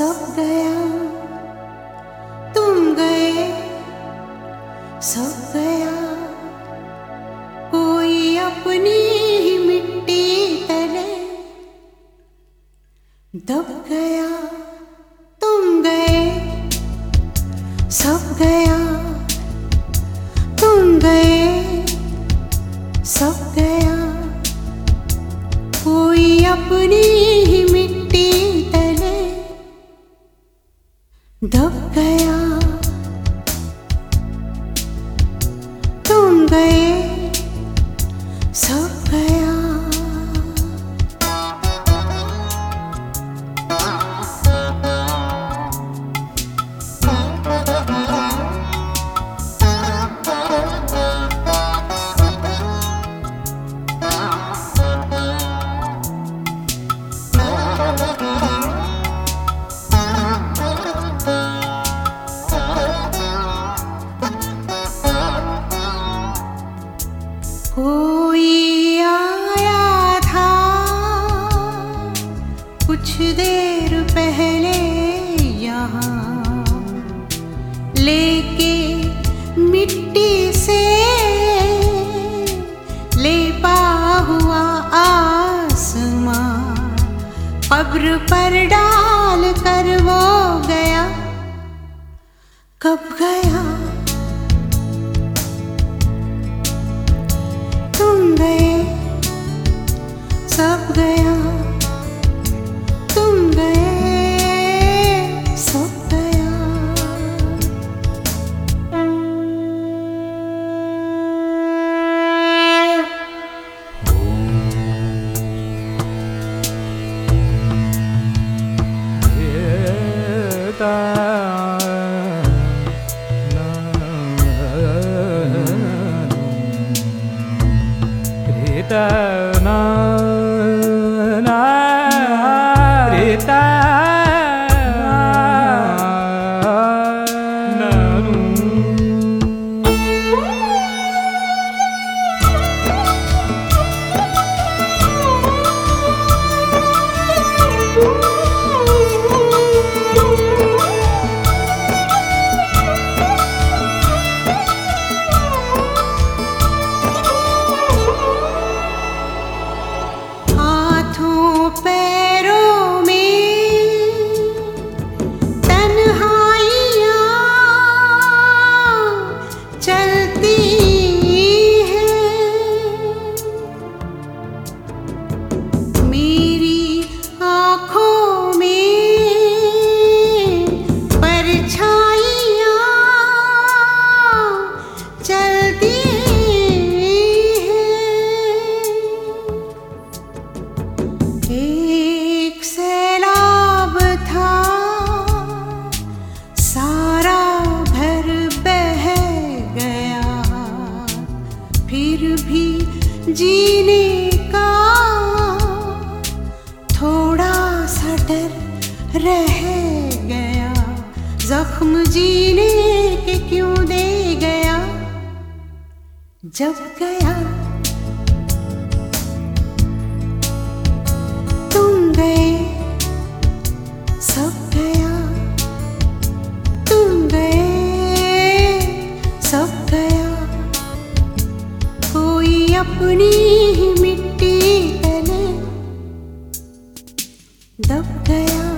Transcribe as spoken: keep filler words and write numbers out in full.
सब गया, तुम गए, सब गया, कोई अपनी ही मिट्टी तले दब गया, तुम गए, सब गया, तुम गए, सब गया, कोई अपनी ही मिट्टी तले दब गया, तुम गए, सब गया। कोई आया था कुछ देर पहले यहाँ, लेके मिट्टी से लेपा हुआ आसमां, कब्र पर डाल कर वो गया, कब गया, तुम गए, सब गया, तुम गए, सब गया। na na rita na nu पैरों में तन्हाइयाँ चलती हैं, मेरी आँखों में परछाइयाँ चलती एक सैलाब था सारा भर बह गया, फिर भी जीने का थोड़ा सा डर रह गया, जख्म जीने के क्यों दे गया, जब गया, तुम गए, सब गया, तुम गए, सब गया, कोई अपनी ही मिट्टी तले दब गया।